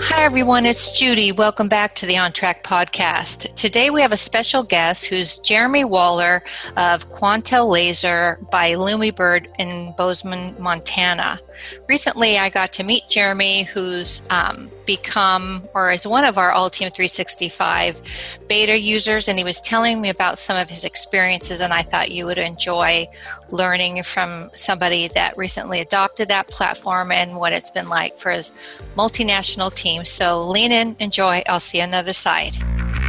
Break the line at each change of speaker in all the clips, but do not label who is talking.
Hi everyone, it's Judy. Welcome back to the On Track podcast. Today we have a special guest who's Jeremy Waller of Quantel Laser by Lumibird in Bozeman, Montana. Recently I got to meet Jeremy, who's become or is one of our Altium 365 beta users, and he was telling me about some of his experiences, and I thought you would enjoy learning from somebody that recently adopted that platform and what it's been like for his multinational team. So lean in, enjoy. I'll see you on the other side.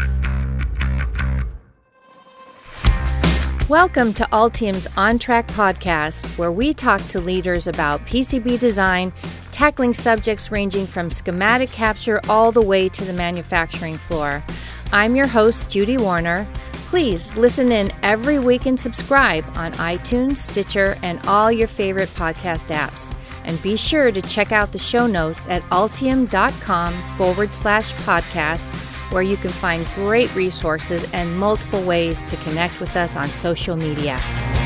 Welcome to Altium's On Track podcast, where we talk to leaders about PCB design, tackling subjects ranging from schematic capture all the way to the manufacturing floor. I'm your host, Judy Warner. Please listen in every week and subscribe on iTunes, Stitcher, and all your favorite podcast apps. And be sure to check out the show notes at altium.com/podcast, where you can find great resources and multiple ways to connect with us on social media.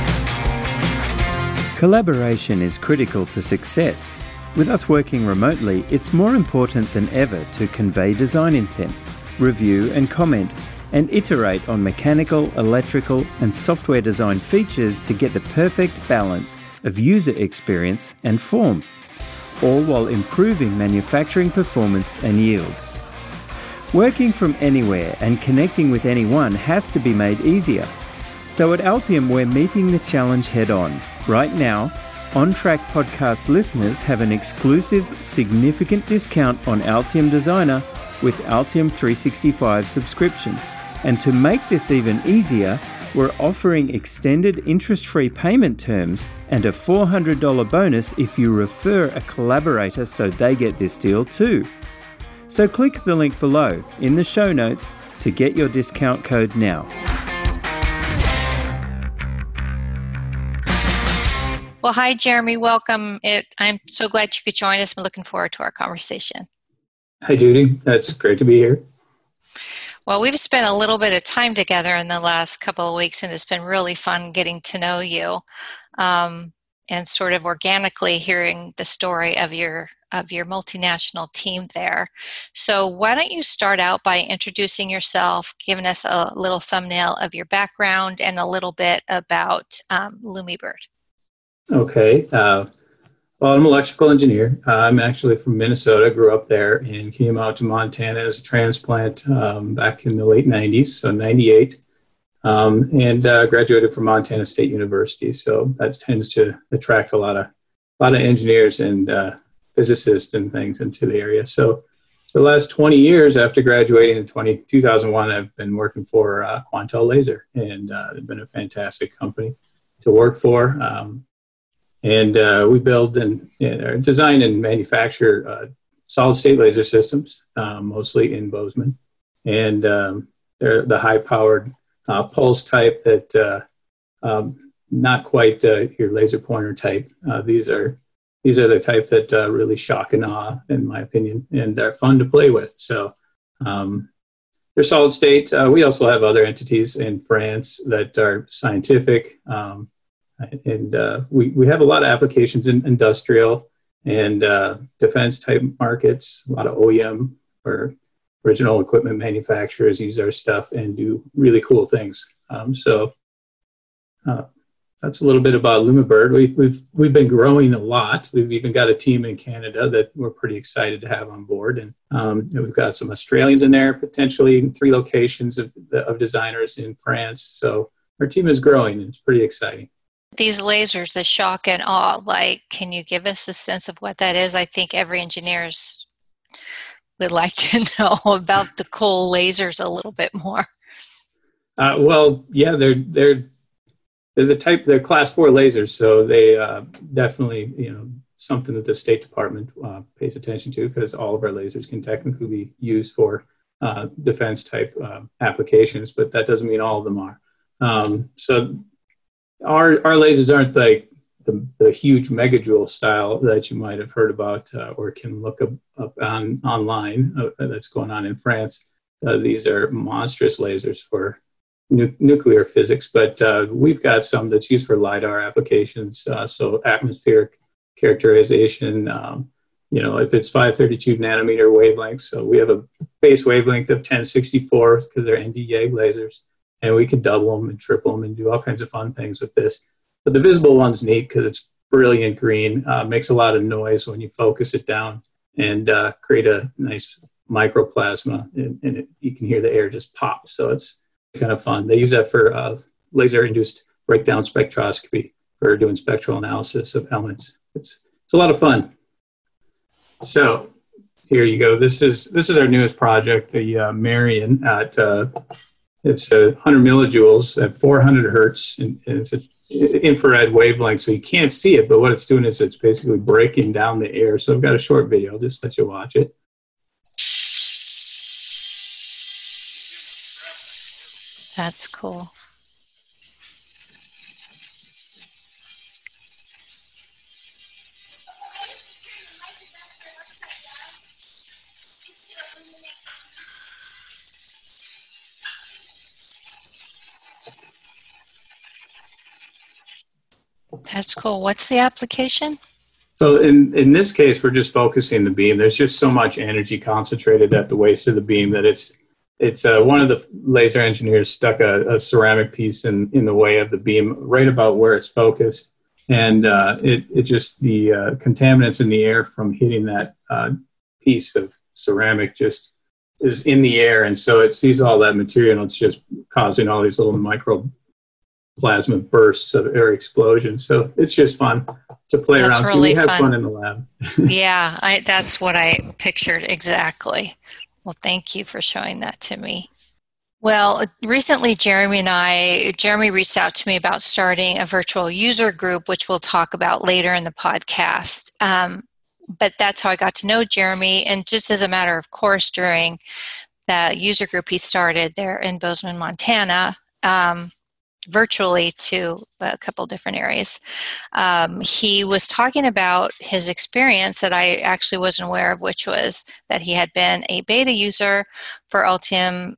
Collaboration is critical to success. With us working remotely, it's more important than ever to convey design intent, review and comment, and iterate on mechanical, electrical, and software design features to get the perfect balance of user experience and form, all while improving manufacturing performance and yields. Working from anywhere and connecting with anyone has to be made easier. So at Altium, we're meeting the challenge head on. Right now, On Track podcast listeners have an exclusive, significant discount on Altium Designer with Altium 365 subscription. And to make this even easier, we're offering extended interest-free payment terms and a $400 bonus if you refer a collaborator so they get this deal too. So click the link below in the show notes to get your discount code now.
Well, hi, Jeremy. Welcome. I'm so glad you could join us. I'm looking forward to our conversation.
Hi, Judy. That's great to be here.
Well, we've spent a little bit of time together in the last couple of weeks, and it's been really fun getting to know you and sort of organically hearing the story of your multinational team there. So why don't you start out by introducing yourself, giving us a little thumbnail of your background and a little bit about Lumibird.
Okay. Well, I'm an electrical engineer. I'm actually from Minnesota, grew up there, and came out to Montana as a transplant back in the late 90s, so 98, and graduated from Montana State University. So that tends to attract a lot of engineers and physicists and things into the area. So for the last 20 years after graduating in 2001, I've been working for Quantel Laser, and it's been a fantastic company to work for. And we build and design and manufacture solid-state laser systems, mostly in Bozeman. And they're the high-powered pulse type that not quite your laser pointer type. These are the type that really shock and awe, in my opinion, and are fun to play with. So they're solid-state. We also have other entities in France that are scientific. And we have a lot of applications in industrial and defense type markets. A lot of OEM or original equipment manufacturers use our stuff and do really cool things. So that's a little bit about Lumibird. We've been growing a lot. We've even got a team in Canada that we're pretty excited to have on board, and we've got some Australians in there, potentially in 3 locations of designers in France. So our team is growing, and it's pretty exciting.
These lasers, the shock and awe, can you give us a sense of what that is? I think every engineer would like to know about the cool lasers a little bit more.
Well, yeah, they're the type, they're class 4 lasers, so they definitely, something that the State Department pays attention to, because all of our lasers can technically be used for defense type applications, but that doesn't mean all of them are. So our lasers aren't like the huge megajoule style that you might have heard about or can look up online that's going on in France. These are monstrous lasers for nuclear physics, but we've got some that's used for LiDAR applications, so atmospheric characterization, if it's 532 nanometer wavelengths, so we have a base wavelength of 1064 because they're ND-YAG lasers, and we can double them and triple them and do all kinds of fun things with this. But the visible one's neat because it's brilliant green, makes a lot of noise when you focus it down, and create a nice microplasma, and you can hear the air just pop. So it's kind of fun. They use that for laser-induced breakdown spectroscopy for doing spectral analysis of elements. It's a lot of fun. So here you go. This is our newest project, the Marion at it's 100 millijoules at 400 hertz, and it's an infrared wavelength, so you can't see it. But what it's doing is it's basically breaking down the air. So I've got a short video. I'll just let you watch it.
That's cool. That's cool. What's the application?
So in this case, we're just focusing the beam. There's just so much energy concentrated at the waist of the beam that it's one of the laser engineers stuck a ceramic piece in the way of the beam right about where it's focused. And it just, the contaminants in the air from hitting that piece of ceramic just is in the air. And so it sees all that material, and it's just causing all these little microplasma bursts of air explosions. So it's just fun to play around.
Really
so we have fun in the lab.
Yeah, that's what I pictured exactly. Well, thank you for showing that to me. Well, recently Jeremy reached out to me about starting a virtual user group, which we'll talk about later in the podcast. But that's how I got to know Jeremy. And just as a matter of course, during the user group he started there in Bozeman, Montana, virtually to a couple different areas. He was talking about his experience that I actually wasn't aware of, which was that he had been a beta user for Altium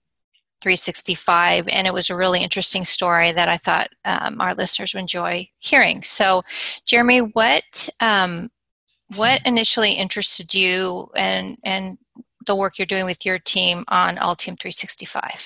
365, and it was a really interesting story that I thought our listeners would enjoy hearing. So, Jeremy, what initially interested you and the work you're doing with your team on Altium 365?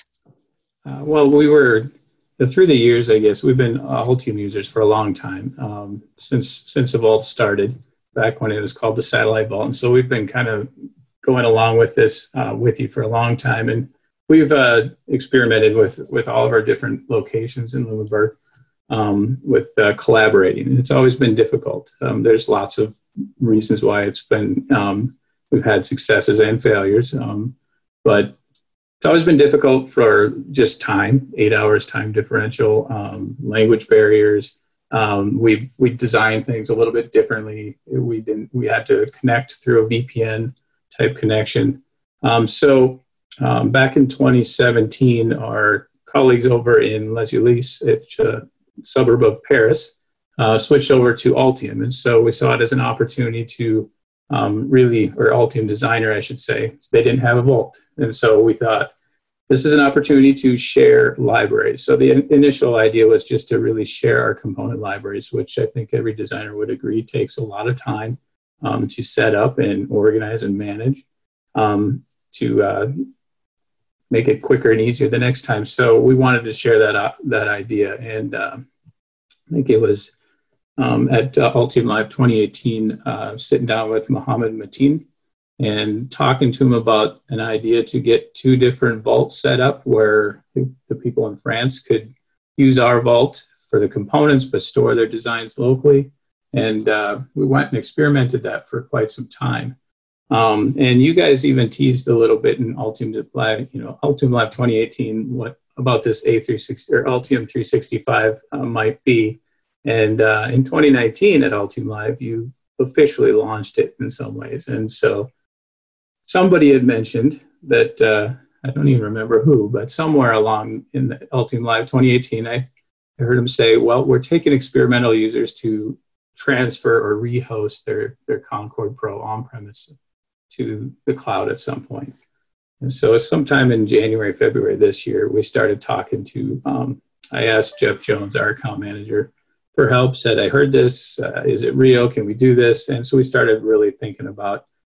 Through the years, I guess, we've been Altium users for a long time, since the Vault started, back when it was called the Satellite Vault. And so we've been kind of going along with this with you for a long time. And we've experimented with all of our different locations in Lunenburg with collaborating. And it's always been difficult. There's lots of reasons why it's been, we've had successes and failures, but it's always been difficult for just time, 8 hours time differential, language barriers. We designed things a little bit differently. We had to connect through a VPN type connection. So back in 2017, our colleagues over in Les Ulis, a suburb of Paris, switched over to Altium. And so we saw it as an opportunity to or Altium Designer, I should say. They didn't have a Vault. And so we thought, this is an opportunity to share libraries. So the initial idea was just to really share our component libraries, which I think every designer would agree takes a lot of time to set up and organize and manage, to make it quicker and easier the next time. So we wanted to share that idea. And I think it was at Altium Live 2018, sitting down with Mohammed Mateen and talking to him about an idea to get 2 different vaults set up where the people in France could use our vault for the components but store their designs locally. And we went and experimented that for quite some time. And you guys even teased a little bit in Altium Live, Altium Live 2018, what about this A360 or Altium 365 might be. And in 2019 at Altium Live, you officially launched it in some ways. And so somebody had mentioned that, I don't even remember who, but somewhere along in the Altium Live 2018, I heard him say, well, we're taking experimental users to transfer or rehost their Concorde Pro on-premise to the cloud at some point. And so sometime in January, February this year, we started talking to, I asked Jeff Jones, our account manager, for help, said, I heard this, is it real? Can we do this? And so we started really thinking about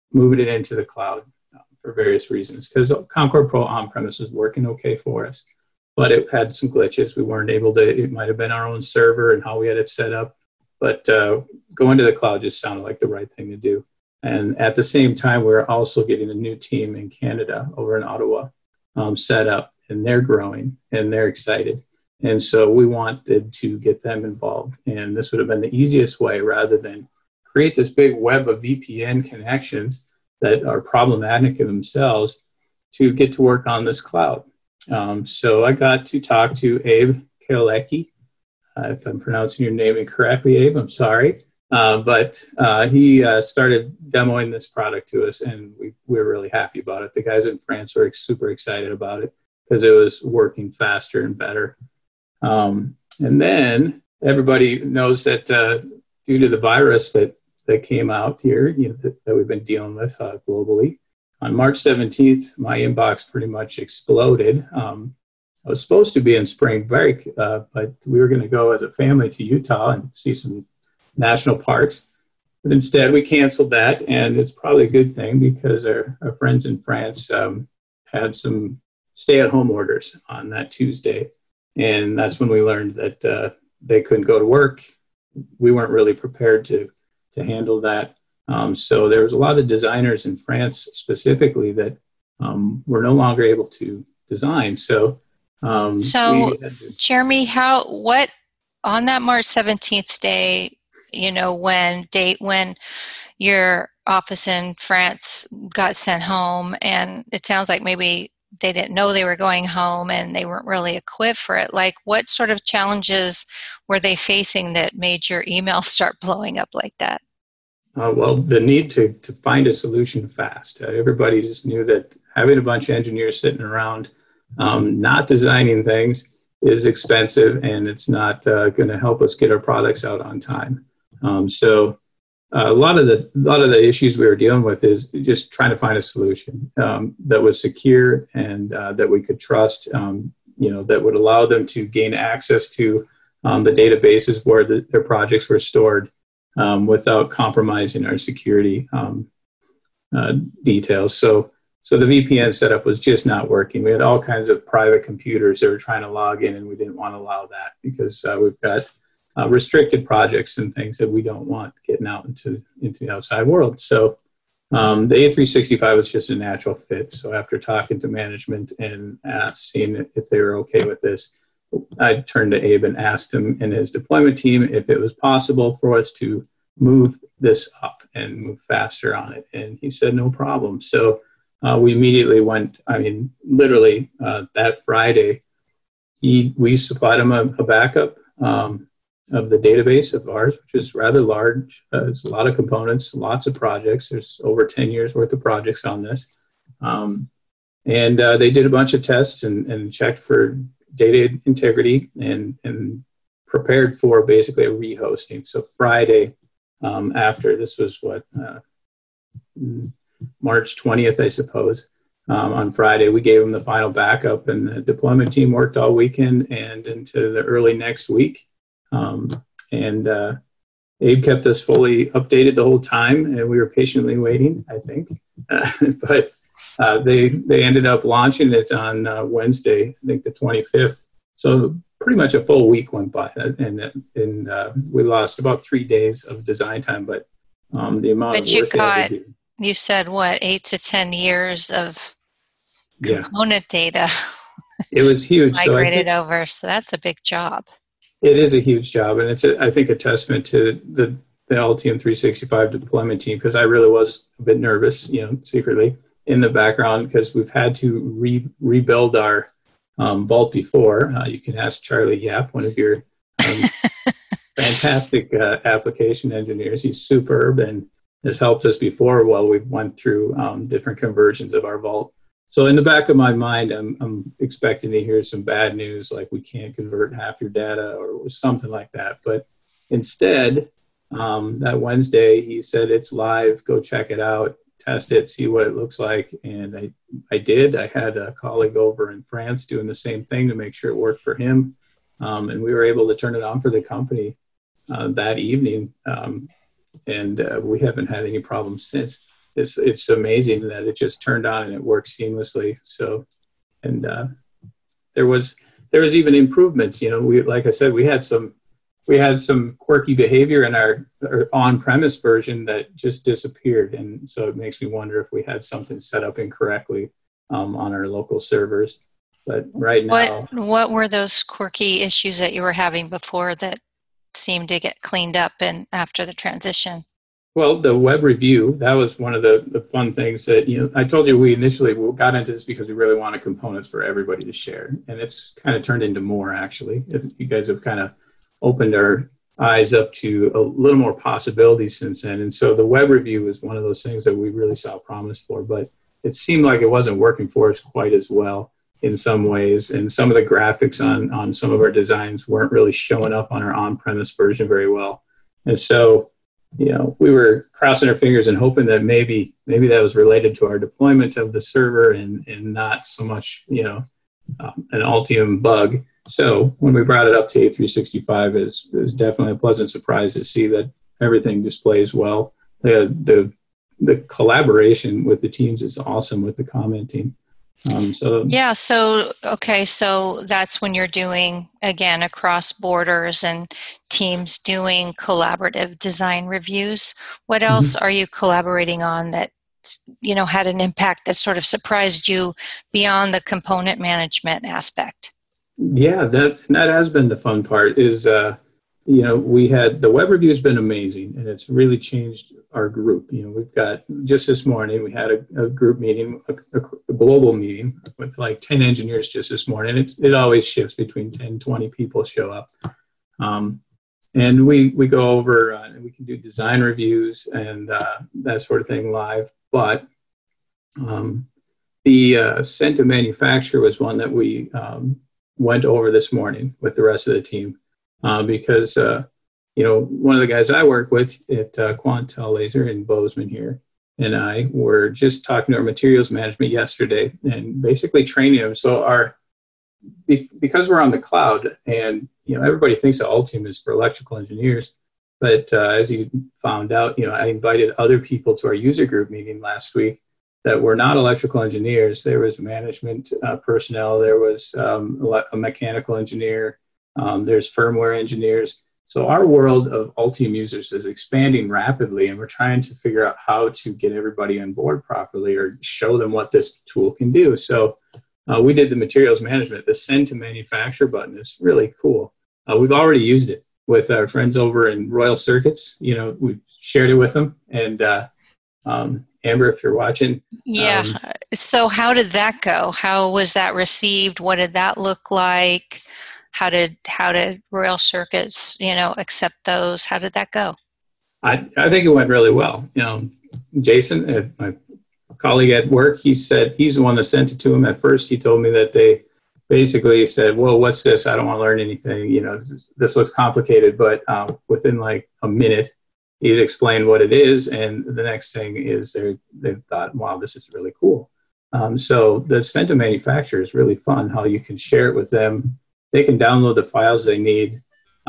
moving it into the cloud for various reasons. Because Concord Pro on-premise was working okay for us, but it had some glitches. We weren't able to, it might have been our own server and how we had it set up, but going to the cloud just sounded like the right thing to do. And at the same time, we're also getting a new team in Canada over in Ottawa set up, and they're growing and they're excited. And so we wanted to get them involved. And this would have been the easiest way rather than create this big web of VPN connections that are problematic in themselves to get to work on this cloud. So I got to talk to Abe Kalecki. If I'm pronouncing your name incorrectly, Abe, I'm sorry. But he started demoing this product to us, and we were really happy about it. The guys in France were super excited about it because it was working faster and better. And then everybody knows that due to the virus that came out here, that we've been dealing with globally, on March 17th, my inbox pretty much exploded. I was supposed to be in spring break, but we were going to go as a family to Utah and see some national parks. But instead, we canceled that, and it's probably a good thing because our friends in France had some stay-at-home orders on that Tuesday. And that's when we learned that they couldn't go to work. We weren't really prepared to handle that. So there was a lot of designers in France specifically that were no longer able to design. So
Jeremy, what on that March 17th day, when your office in France got sent home, and it sounds like maybe they didn't know they were going home and they weren't really equipped for it. Like, what sort of challenges were they facing that made your email start blowing up like that?
Well, the need to find a solution fast. Everybody just knew that having a bunch of engineers sitting around not designing things is expensive, and it's not going to help us get our products out on time. So a lot of the issues we were dealing with is just trying to find a solution that was secure and that we could trust, that would allow them to gain access to the databases where their projects were stored without compromising our security details. So the VPN setup was just not working. We had all kinds of private computers that were trying to log in, and we didn't want to allow that because we've got restricted projects and things that we don't want getting out into the outside world. So the A365 was just a natural fit. So after talking to management and seeing if they were okay with this, I turned to Abe and asked him and his deployment team if it was possible for us to move this up and move faster on it. And he said, no problem. So we immediately went, literally that Friday, we supplied him a backup of the database of ours, which is rather large. There's a lot of components, lots of projects. There's over 10 years worth of projects on this. And they did a bunch of tests and checked for data integrity and prepared for basically a rehosting. So Friday after, this was March 20th, I suppose. On Friday, we gave them the final backup, and the deployment team worked all weekend and into the early next week. Abe kept us fully updated the whole time, and we were patiently waiting, I think. But they ended up launching it on Wednesday, I think the 25th. So pretty much a full week went by, and we lost about 3 days of design time. But the amount of work
you said, 8 to 10 years of component data.
It was huge.
Migrated over, so that's a big job.
It is a huge job, and it's, I think, a testament to the Altium 365 deployment team, because I really was a bit nervous, secretly in the background, because we've had to rebuild our Vault before. You can ask Charlie Yap, one of your fantastic application engineers. He's superb and has helped us before while we went through different conversions of our Vault. So in the back of my mind, I'm expecting to hear some bad news, like we can't convert half your data or something like that. But instead, that Wednesday, he said, it's live, go check it out, test it, see what it looks like. And I did. I had a colleague over in France doing the same thing to make sure it worked for him. And we were able to turn it on for the company that evening. And we haven't had any problems since. it's amazing that it just turned on and it works seamlessly. So, and there was even improvements. Like I said, we had some quirky behavior in our on-premise version that just disappeared, and so it makes me wonder if we had something set up incorrectly on our local servers. But right now,
what were those quirky issues that you were having before that seemed to get cleaned up and after the transition?
Well, the web review, that was one of the fun things that, I told you we initially got into this because we really wanted components for everybody to share. And it's kind of turned into more, actually. You guys have kind of opened our eyes up to a little more possibilities since then. And so the web review is one of those things that we really saw promise for, but it seemed like it wasn't working for us quite as well in some ways. And some of the graphics on some of our designs weren't really showing up on our on-premise version very well. And so, we were crossing our fingers and hoping that maybe that was related to our deployment of the server and not so much, an Altium bug. So when we brought it up to A365, it was definitely a pleasant surprise to see that everything displays well. The collaboration with the teams is awesome with the commenting. So that's when you're doing, again, across borders and teams doing collaborative design reviews. What else are you collaborating on that had an impact that sort of surprised you beyond the component management aspect? Yeah, that has been the fun part is, we had the web review has been amazing, and it's really changed our group. We've got, just this morning, we had a group meeting, a global meeting with like 10 engineers just this morning. It always shifts between 10, 20 people show up. And we go over, and we can do design reviews and that sort of thing live. But the sent to manufacture was one that we went over this morning with the rest of the team. Because, one of the guys I work with at Quantel Laser in Bozeman here and I were just talking to our materials management yesterday and basically training them. So because we're on the cloud and, everybody thinks that Altium is for electrical engineers, but as you found out, I invited other people to our user group meeting last week that were not electrical engineers. There was management personnel, there was a mechanical engineer, there's firmware engineers. So our world of Altium users is expanding rapidly, and we're trying to figure out how to get everybody on board properly or show them what this tool can do. So we did the materials management. The send to manufacture button is really cool. We've already used it with our friends over in Royal Circuits. We've shared it with them. And Amber, if you're watching.
Yeah. So how did that go? How was that received? What did that look like? How did Royal Circuits, accept those? How did that go?
I think it went really well. Jason, my colleague at work, he said he's the one that sent it to him. At first, he told me that they basically said, well, what's this? I don't want to learn anything. This looks complicated. But within like a minute, he explained what it is. And the next thing is they thought, wow, this is really cool. So the send to manufacture is really fun, how you can share it with them. They can download the files they need.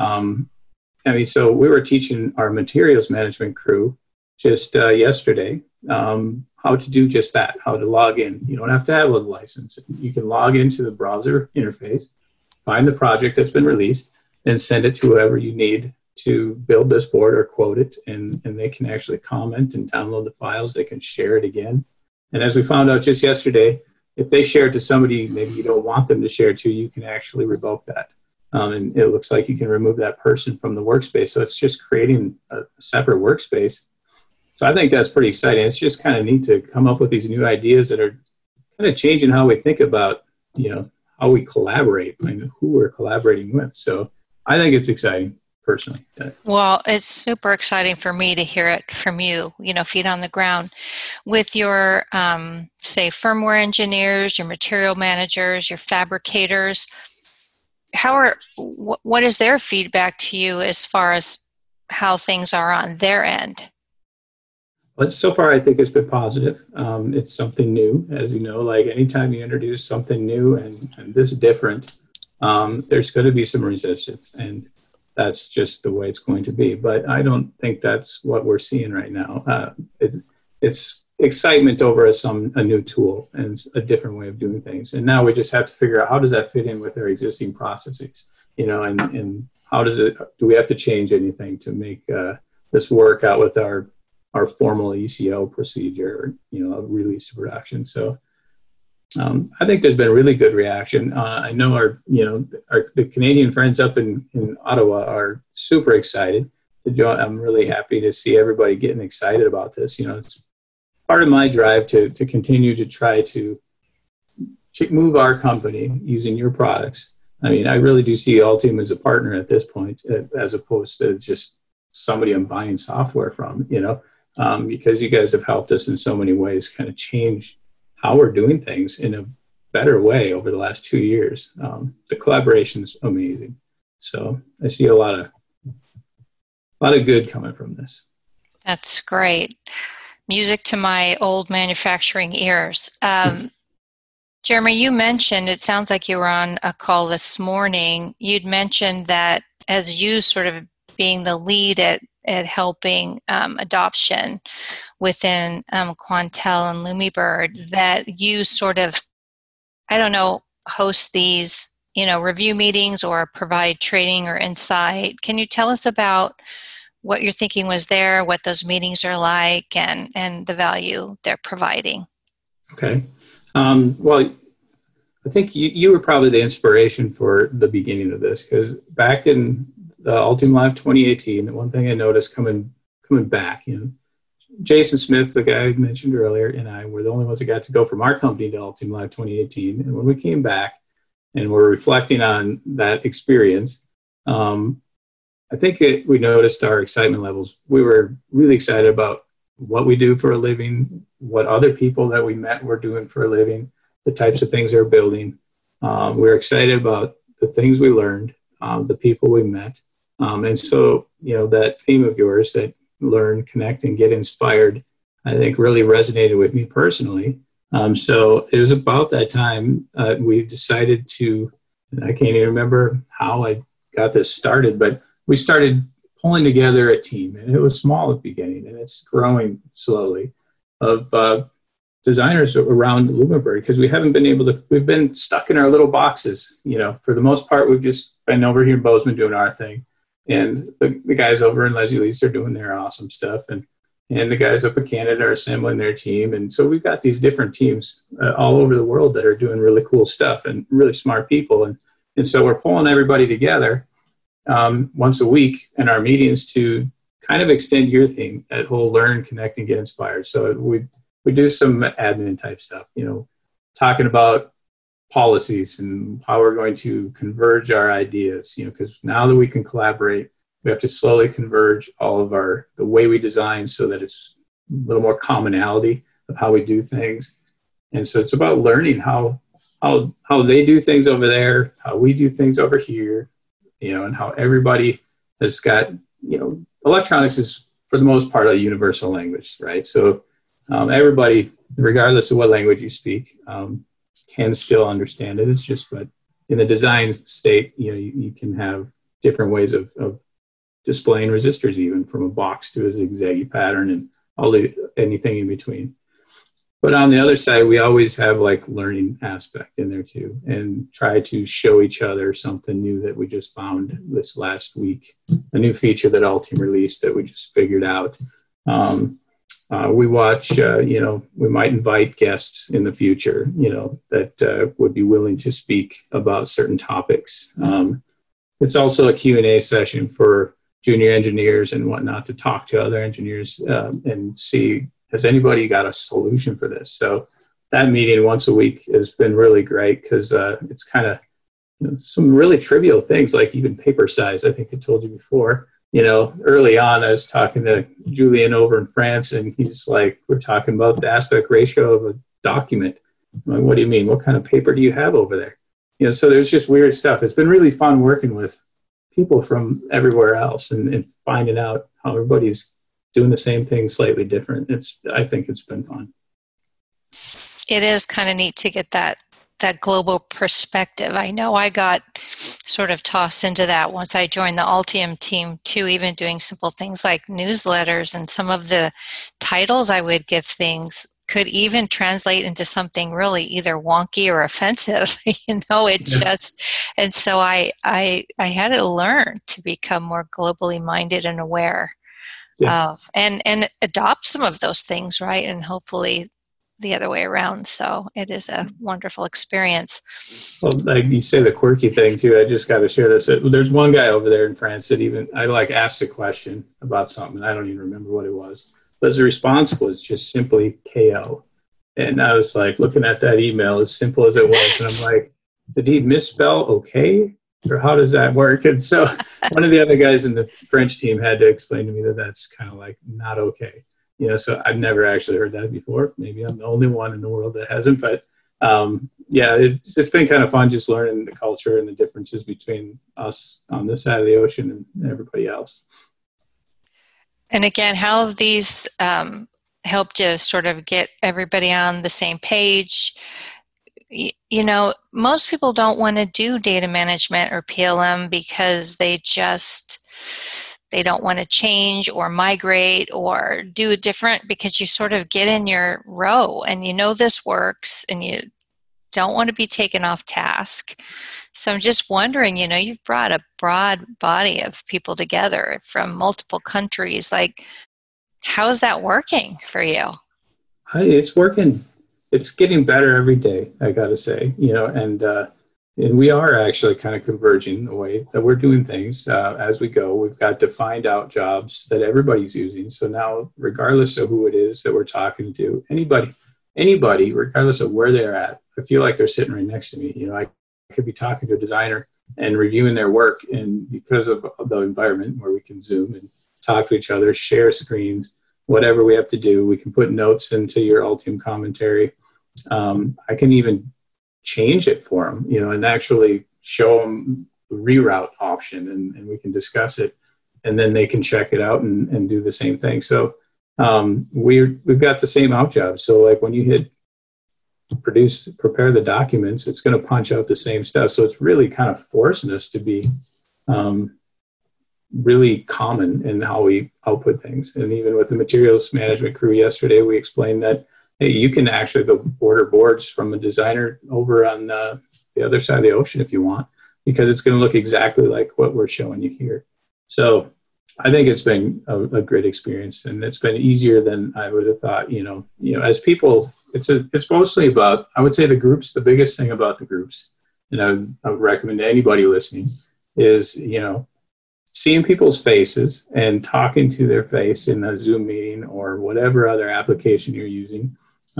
So we were teaching our materials management crew just yesterday how to do just that, how to log in. You don't have to have a license. You can log into the browser interface, find the project that's been released, and send it to whoever you need to build this board or quote it, and they can actually comment and download the files. They can share it again. And as we found out just yesterday, if they share it to somebody maybe you don't want them to share to, you can actually revoke that. And it looks like you can remove that person from the workspace. So it's just creating a separate workspace. So I think that's pretty exciting. It's just kind of neat to come up with these new ideas that are kind of changing how we think about, how we collaborate and who we're collaborating with. So I think it's exciting. Personally.
Well, it's super exciting for me to hear it from you, feet on the ground with your, say, firmware engineers, your material managers, your fabricators. What is their feedback to you as far as how things are on their end?
Well, so far, I think it's been positive. It's something new, as you know, like anytime you introduce something new and this different, there's going to be some resistance, and that's just the way it's going to be. But I don't think that's what we're seeing right now. It's excitement over a new tool and a different way of doing things. And now we just have to figure out how does that fit in with our existing processes, and how do we have to change anything to make this work out with our formal ECO procedure, of release to production. So I think there's been a really good reaction. I know the Canadian friends up in Ottawa are super excited to join. I'm really happy to see everybody getting excited about this. It's part of my drive to continue to try to move our company using your products. I mean, I really do see Altium as a partner at this point, as opposed to just somebody I'm buying software from, because you guys have helped us in so many ways kind of change how we're doing things in a better way over the last 2 years. The collaboration is amazing. So I see a lot of good coming from this.
That's great. Music to my old manufacturing ears. Jeremy, you mentioned, it sounds like you were on a call this morning. You'd mentioned that as you sort of being the lead at helping adoption within Quantel and Lumibird, that you sort of, host these, review meetings or provide training or insight. Can you tell us about what your thinking was there, what those meetings are like, and the value they're providing?
Okay. Well, I think you were probably the inspiration for the beginning of this, because back in the Altium Live 2018, the one thing I noticed coming back, Jason Smith, the guy I mentioned earlier, and I were the only ones that got to go from our company to Altium Live 2018. And when we came back and we're reflecting on that experience, I think we noticed our excitement levels. We were really excited about what we do for a living, what other people that we met were doing for a living, the types of things they're building. We were excited about the things we learned, the people we met. And so, that theme of yours, that learn, connect, and get inspired, I think really resonated with me personally. So it was about that time we decided to, and I can't even remember how I got this started, but we started pulling together a team, and it was small at the beginning, and it's growing slowly, of designers around Lumibird, because we've been stuck in our little boxes. For the most part, we've just been over here in Bozeman doing our thing, and the guys over in Leslie Lease are doing their awesome stuff, and the guys up in Canada are assembling their team. And so we've got these different teams all over the world that are doing really cool stuff and really smart people. And so we're pulling everybody together once a week in our meetings to kind of extend your theme, that whole learn, connect, and get inspired. So we do some admin type stuff, talking about policies and how we're going to converge our ideas, because now that we can collaborate, we have to slowly converge all of the way we design so that it's a little more commonality of how we do things. And so it's about learning how they do things over there, how we do things over here, and how everybody has got, electronics is for the most part a universal language, right? So everybody, regardless of what language you speak, can still understand it. It's just, but in the design state, you can have different ways of displaying resistors, even from a box to a zigzaggy pattern and anything in between. But on the other side, we always have learning aspect in there too, and try to show each other something new that we just found this last week, a new feature that Altium released that we just figured out. We watch, we might invite guests in the future, that would be willing to speak about certain topics. It's also a Q&A session for junior engineers and whatnot to talk to other engineers and see, has anybody got a solution for this? So that meeting once a week has been really great, because it's kind of some really trivial things, like even paper size. I think I told you before, early on I was talking to Julian over in France, and he's like, we're talking about the aspect ratio of a document. I'm like, what do you mean? What kind of paper do you have over there? So there's just weird stuff. It's been really fun working with people from everywhere else and finding out how everybody's doing the same thing slightly different. I think it's been fun.
It is kind of neat to get that global perspective. I know I got sort of tossed into that once I joined the Altium team too, even doing simple things like newsletters, and some of the titles I would give things could even translate into something really either wonky or offensive. It just, and so I had to learn to become more globally minded and aware of, and adopt some of those things, right? And hopefully the other way around. So it is a wonderful experience.
Well, like you say, the quirky thing too, I just got to share this. There's one guy over there in France that I asked a question about something. I don't even remember what it was. But his response was just simply KO. And I was like looking at that email as simple as it was. And I'm like, did he misspell okay? Or how does that work? And so one of the other guys in the French team had to explain to me that that's kind of like not okay. So I've never actually heard that before. Maybe I'm the only one in the world that hasn't. But it's been kind of fun just learning the culture and the differences between us on this side of the ocean and everybody else.
And again, how have these helped you sort of get everybody on the same page? Most people don't want to do data management or PLM because they don't want to change or migrate or do it different, because you sort of get in your row and this works and you don't want to be taken off task. So I'm just wondering, you've brought a broad body of people together from multiple countries. Like, how is that working for you?
It's working. It's getting better every day, I got to say, and we are actually kind of converging the way that we're doing things as we go. We've got defined out jobs that everybody's using. So now, regardless of who it is that we're talking to, anybody, regardless of where they're at, I feel like they're sitting right next to me. I could be talking to a designer and reviewing their work, and because of the environment where we can Zoom and talk to each other, share screens, whatever we have to do, we can put notes into your Altium commentary. I can even change it for them, and actually show them the reroute option, and we can discuss it, and then they can check it out and do the same thing. So we've got the same out jobs. So like when you hit prepare the documents, it's going to punch out the same stuff. So it's really kind of forcing us to be really common in how we output things. And even with the materials management crew yesterday, we explained that, hey, you can actually go order boards from a designer over on the other side of the ocean if you want, because it's going to look exactly like what we're showing you here. So I think it's been a great experience, and it's been easier than I would have thought. As people, it's mostly about, I would say, the groups. The biggest thing about the groups, and I would recommend to anybody listening, is seeing people's faces and talking to their face in a Zoom meeting or whatever other application you're using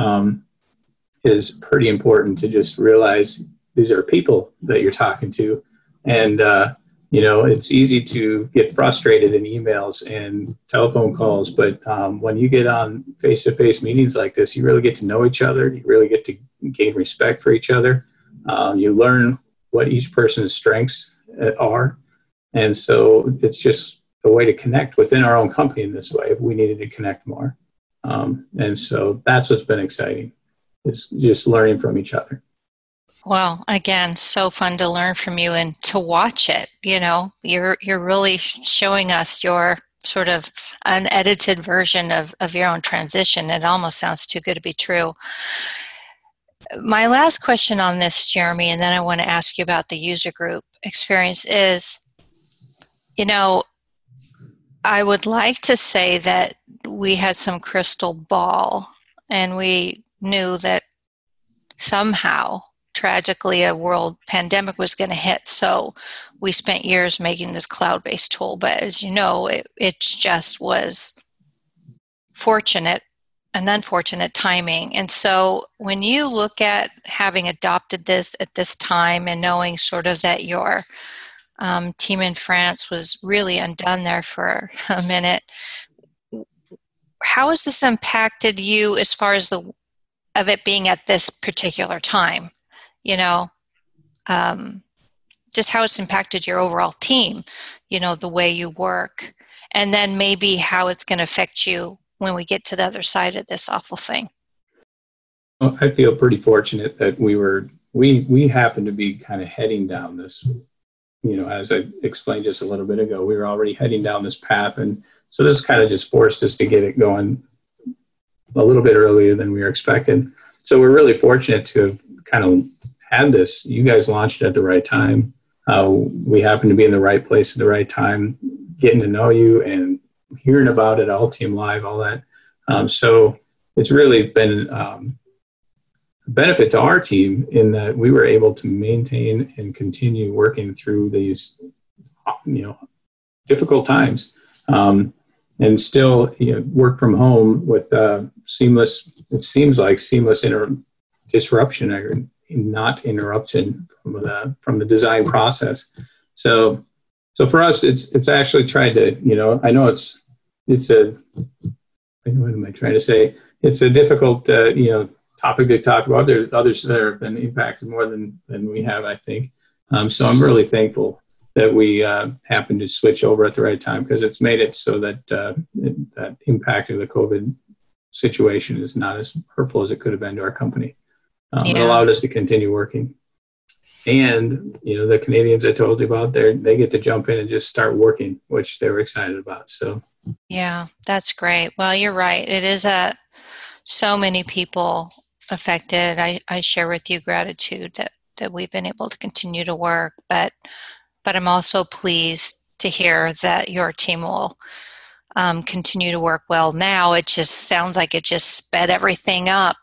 is pretty important, to just realize these are people that you're talking to. And, it's easy to get frustrated in emails and telephone calls, but when you get on face-to-face meetings like this, you really get to know each other. You really get to gain respect for each other. You learn what each person's strengths are. And so it's just a way to connect within our own company in this way if we needed to connect more. And so that's what's been exciting, is just learning from each other.
Well, again, so fun to learn from you and to watch it. You're really showing us your sort of unedited version of your own transition. It almost sounds too good to be true. My last question on this, Jeremy, and then I want to ask you about the user group experience is, I would like to say that we had some crystal ball and we knew that somehow, tragically, a world pandemic was going to hit. So we spent years making this cloud-based tool. But as you know, it just was fortunate and unfortunate timing. And so when you look at having adopted this at this time and knowing sort of that your team in France was really undone there for a minute, how has this impacted you as far as of it being at this particular time? Just how it's impacted your overall team, the way you work, and then maybe how it's going to affect you when we get to the other side of this awful thing.
Well, I feel pretty fortunate that we happened to be kind of heading down this as I explained just a little bit ago, we were already heading down this path. And so this kind of just forced us to get it going a little bit earlier than we were expecting. So we're really fortunate to have kind of had this. You guys launched it at the right time. We happened to be in the right place at the right time, getting to know you and hearing about it, All Team Live, all that. So it's really been a benefit to our team in that we were able to maintain and continue working through these, difficult times, and still, work from home with seamless disruption or not interruption from the design process. So for us, it's actually tried to, I know what am I trying to say? It's a difficult, topic to talk about. There's others that have been impacted more than we have, I think. So I'm really thankful that we happened to switch over at the right time, because it's made it so that that impact of the COVID situation is not as hurtful as it could have been to our company. It allowed us to continue working. And, the Canadians I told you about, they get to jump in and just start working, which they were excited about. So,
yeah, that's great. Well, you're right. It is so many people affected. I share with you gratitude that we've been able to continue to work, but I'm also pleased to hear that your team will continue to work well now. It just sounds like it just sped everything up,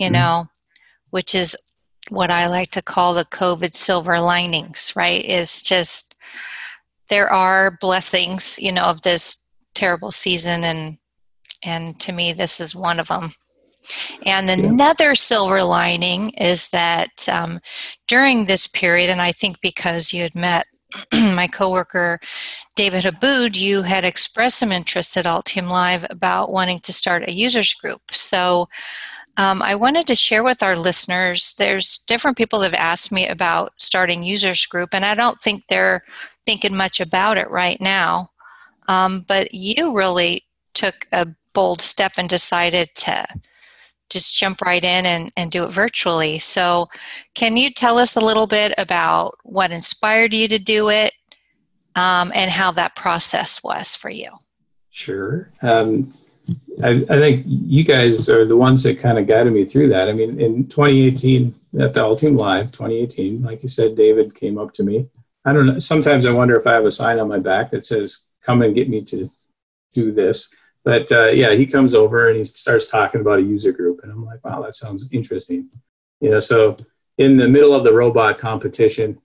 which is what I like to call the COVID silver linings, right? Is just, there are blessings, of this terrible season. And to me, this is one of them. And another silver lining is that during this period, and I think because you had met my coworker, David Aboud, you had expressed some interest at All Team Live about wanting to start a users group. So I wanted to share with our listeners, there's different people that have asked me about starting users group, and I don't think they're thinking much about it right now. But you really took a bold step and decided to just jump right in and do it virtually. So can you tell us a little bit about what inspired you to do it and how that process was for you?
Sure. I think you guys are the ones that kind of guided me through that. I mean, in 2018, at the All Team Live, 2018, like you said, David came up to me. I don't know. Sometimes I wonder if I have a sign on my back that says, come and get me to do this. But he comes over and he starts talking about a user group. And I'm like, wow, that sounds interesting. So in the middle of the robot competition,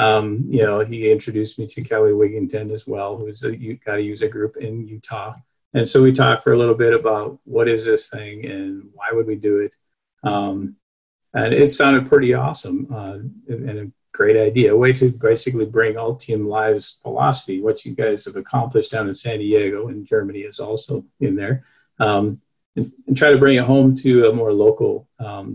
he introduced me to Kelly Wigington as well, who's got a user group in Utah. And so we talked for a little bit about what is this thing and why would we do it. And it sounded pretty awesome and a great idea, a way to basically bring All Team Live's philosophy, what you guys have accomplished down in San Diego, and Germany is also in there, and try to bring it home to a more local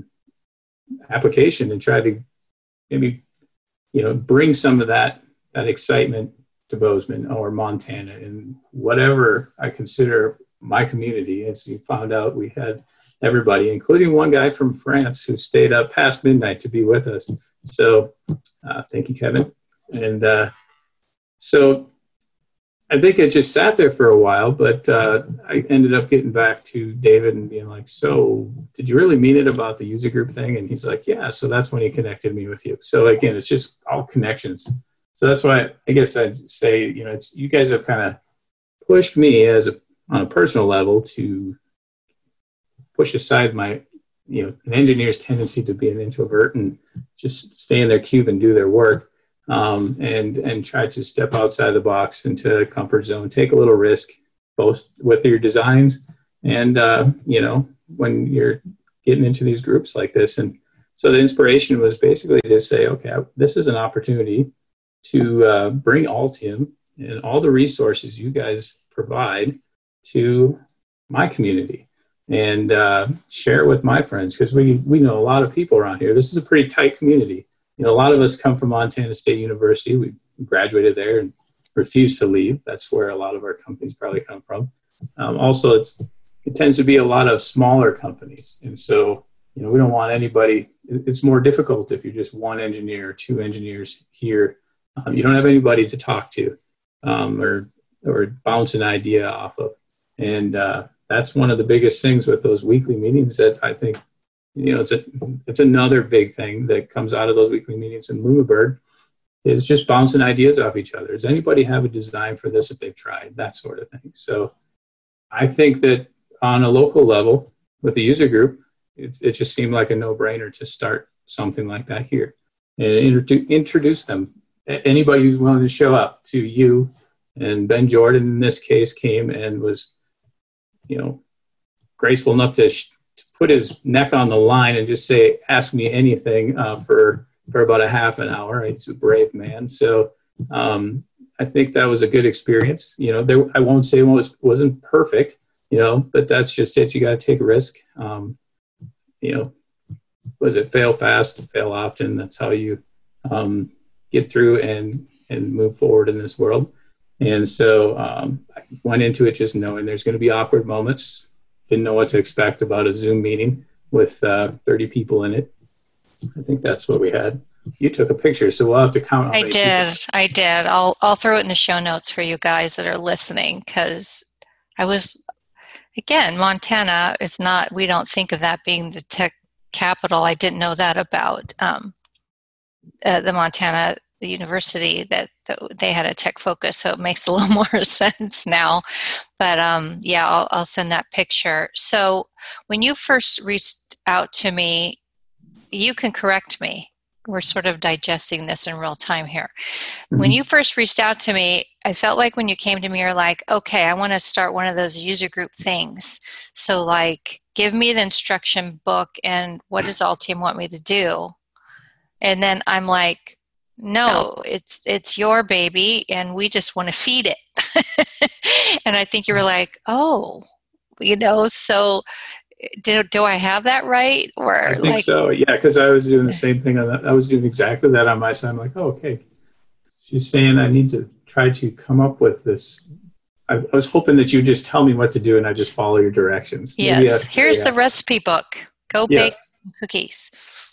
application and try to maybe, bring some of that excitement to Bozeman or Montana and whatever I consider my community. As you found out, we had everybody, including one guy from France who stayed up past midnight to be with us. So thank you, Kevin. And so I think it just sat there for a while, but I ended up getting back to David and being like, so did you really mean it about the user group thing? And he's like, yeah. So that's when he connected me with you. So again, it's just all connections. So that's why I guess I'd say, it's, you guys have kind of pushed me on a personal level to push aside my, an engineer's tendency to be an introvert and just stay in their cube and do their work, and try to step outside the box into a comfort zone, take a little risk, both with your designs and, when you're getting into these groups like this. And so the inspiration was basically to say, okay, this is an opportunity to bring Altium and all the resources you guys provide to my community and share it with my friends, because we know a lot of people around here. This is a pretty tight community. A lot of us come from Montana State University. We graduated there and refused to leave. That's where a lot of our companies probably come from. Also, it tends to be a lot of smaller companies. And so, we don't want anybody. It's more difficult if you're just one engineer or two engineers here You don't have anybody to talk to or bounce an idea off of. And that's one of the biggest things with those weekly meetings that I think, it's another big thing that comes out of those weekly meetings in Lumibird is just bouncing ideas off each other. Does anybody have a design for this that they've tried? That sort of thing. So I think that on a local level with the user group, it just seemed like a no-brainer to start something like that here and introduce them. Anybody who's willing to show up to you, and Ben Jordan in this case came and was, graceful enough to put his neck on the line and just say, ask me anything for about a half an hour. He's a brave man. So I think that was a good experience. I won't say it wasn't perfect, but that's just it. You got to take a risk. Was it fail fast, fail often? That's how you get through and move forward in this world. And so I went into it just knowing there's going to be awkward moments. Didn't know what to expect about a Zoom meeting with 30 people in it. I think that's what we had. You took a picture, so we'll have to count.
I did. I'll throw it in the show notes for you guys that are listening, because Montana is not, we don't think of that being the tech capital. I didn't know that about the Montana University, that they had a tech focus, so it makes a little more sense now. But I'll send that picture. So when you first reached out to me, you can correct me. We're sort of digesting this in real time here. Mm-hmm. When you first reached out to me, I felt like when you came to me, you're like, okay, I want to start one of those user group things. So like, give me the instruction book and what does Altium want me to do? And then I'm like, no, it's your baby and we just want to feed it. And I think you were like, oh, so do I have that right? Or
I think so, yeah, because I was doing the same thing on that. I was doing exactly that on my side. I'm like, oh, okay. She's saying I need to try to come up with this. I was hoping that you just tell me what to do and I just follow your directions.
Yes, here's the recipe book. Go bake cookies.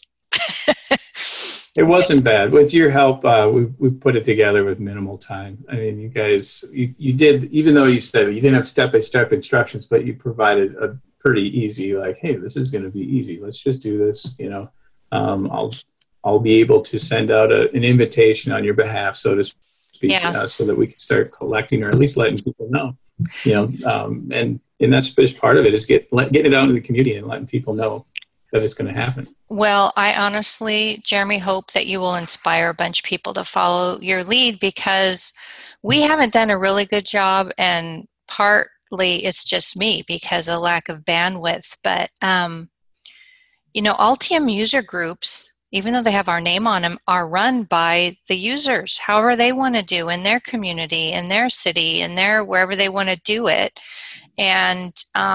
It wasn't bad. With your help, we put it together with minimal time. I mean, you guys, you did, even though you said you didn't have step-by-step instructions, but you provided a pretty easy, like, hey, this is going to be easy. Let's just do this. I'll be able to send out an invitation on your behalf, so to speak, so that we can start collecting or at least letting people know. And that's just part of it is getting it out into the community and letting people know that it's going to happen.
Well, I honestly, Jeremy, hope that you will inspire a bunch of people to follow your lead, because we haven't done a really good job, and partly it's just me because of lack of bandwidth. But, Altium user groups, even though they have our name on them, are run by the users, however they want to do in their community, in their city, in their wherever they want to do it. And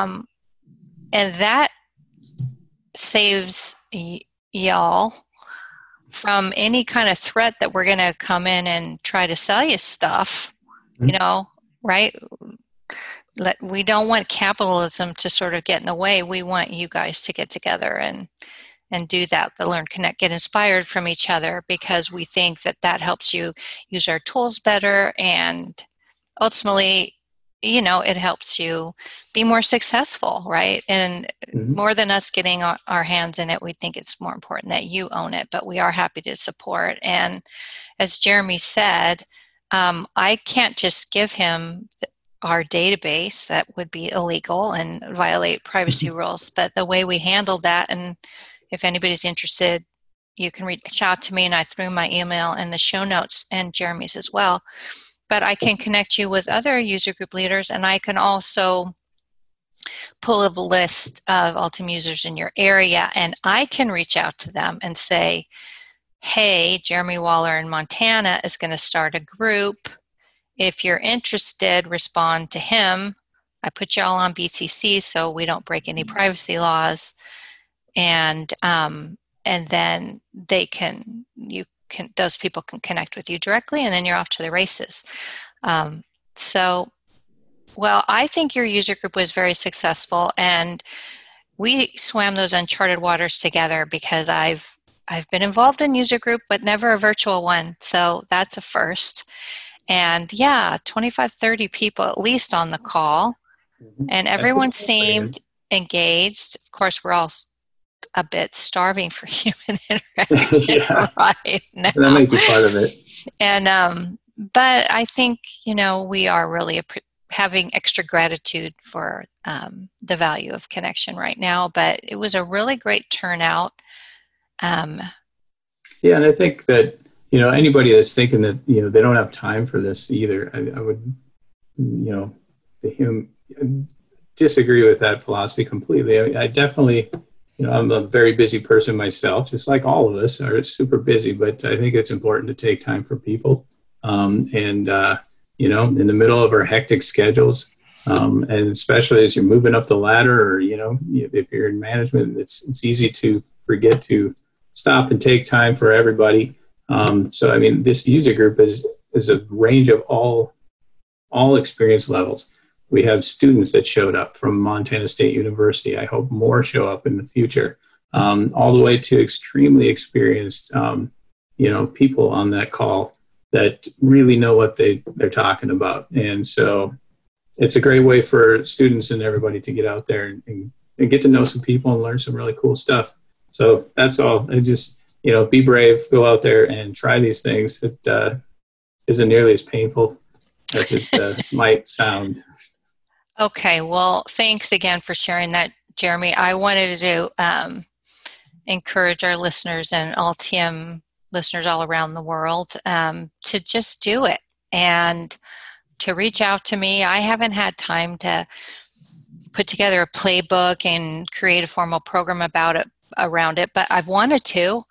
that saves y'all from any kind of threat that we're going to come in and try to sell you stuff, right? We don't want capitalism to sort of get in the way. We want you guys to get together and do that, to learn, connect, get inspired from each other, because we think that helps you use our tools better, and ultimately, it helps you be more successful, right? And more than us getting our hands in it, we think it's more important that you own it, but we are happy to support. And as Jeremy said, I can't just give him our database. That would be illegal and violate privacy rules. But the way we handled that, and if anybody's interested, you can reach out to me, and I threw my email in the show notes and Jeremy's as well. But I can connect you with other user group leaders, and I can also pull a list of Altium users in your area, and I can reach out to them and say, hey, Jeremy Waller in Montana is going to start a group. If you're interested, respond to him. I put you all on BCC so we don't break any privacy laws, and then those people can connect with you directly, and then you're off to the races. I think your user group was very successful, and we swam those uncharted waters together because I've I've been involved in user group, but never a virtual one. So that's a first. And 25, 30 people at least on the call. And everyone seemed engaged. Of course, we're all a bit starving for human interaction right now.
That might be part of it.
And, but I think, we are really having extra gratitude for the value of connection right now. But it was a really great turnout.
And I think that, anybody that's thinking that, they don't have time for this either, I would, disagree with that philosophy completely. I definitely, I'm a very busy person myself, just like all of us are super busy, but I think it's important to take time for people. In the middle of our hectic schedules, and especially as you're moving up the ladder, or, if you're in management, it's easy to forget to stop and take time for everybody. So, this user group is a range of all experience levels. We have students that showed up from Montana State University. I hope more show up in the future, all the way to extremely experienced, people on that call that really know what they're talking about. And so it's a great way for students and everybody to get out there and get to know some people and learn some really cool stuff. So that's all. I just, be brave, go out there and try these things. It isn't nearly as painful as it might sound.
Okay. Well, thanks again for sharing that, Jeremy. I wanted to encourage our listeners and Altium listeners all around the world to just do it and to reach out to me. I haven't had time to put together a playbook and create a formal program around it, but I've wanted to.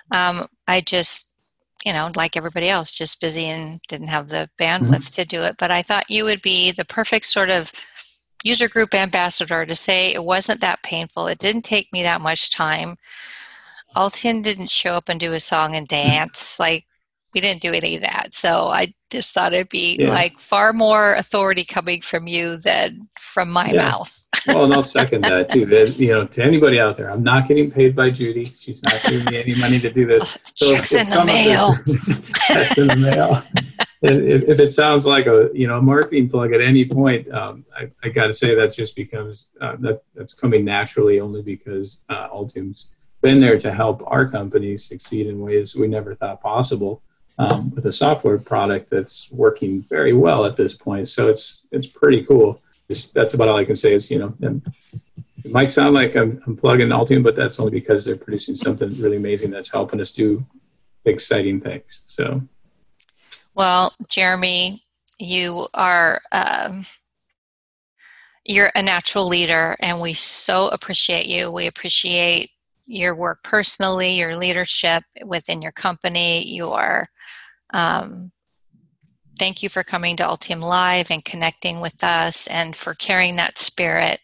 I just, like everybody else, just busy and didn't have the bandwidth to do it. But I thought you would be the perfect sort of user group ambassador to say it wasn't that painful. It didn't take me that much time. Altium didn't show up and do a song and dance. We didn't do any of that. So I just thought it'd be far more authority coming from you than from my mouth.
Well, and I'll second that too. That, to anybody out there, I'm not getting paid by Judy. She's not giving me any money to do this. So
checks in the mail.
Checks in the mail. And if it sounds like a marketing plug at any point, I got to say that's just because that's coming naturally, only because Altium's been there to help our company succeed in ways we never thought possible, with a software product that's working very well at this point. So it's pretty cool. That's about all I can say is, it might sound like I'm plugging Altium, but that's only because they're producing something really amazing that's helping us do exciting things. So.
Well, Jeremy, you are you're a natural leader, and we so appreciate you. We appreciate your work personally, your leadership within your company. You are, thank you for coming to Altium Live and connecting with us and for carrying that spirit.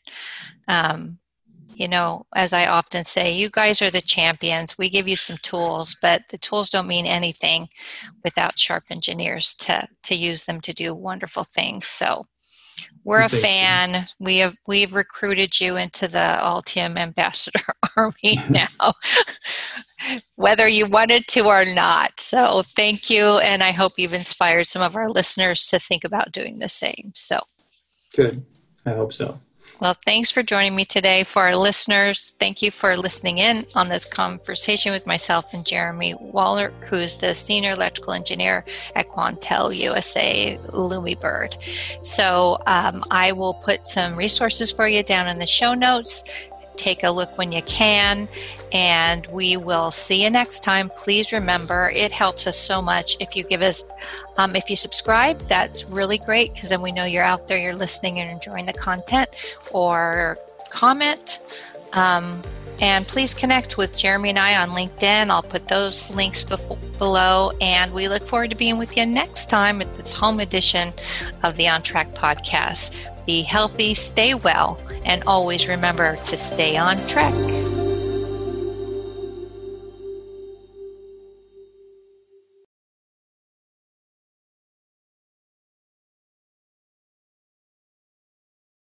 As I often say, you guys are the champions. We give you some tools, but the tools don't mean anything without sharp engineers to use them to do wonderful things. So we're a fan. We've recruited you into the Altium Ambassador Army now, whether you wanted to or not. So thank you, and I hope you've inspired some of our listeners to think about doing the same. So
good. I hope so.
Well, thanks for joining me today. For our listeners, thank you for listening in on this conversation with myself and Jeremy Waller, who's the Senior Electrical Engineer at Quantel USA Lumibird. So I will put some resources for you down in the show notes. Take a look when you can, and we will see you next time. Please remember, it helps us so much if you give us, if you subscribe. That's really great, because then we know you're out there, you're listening and enjoying the content, or comment. And please connect with Jeremy and I on LinkedIn. I'll put those links below, and we look forward to being with you next time at this home edition of the On Track podcast. Be healthy, stay well, and always remember to stay on track.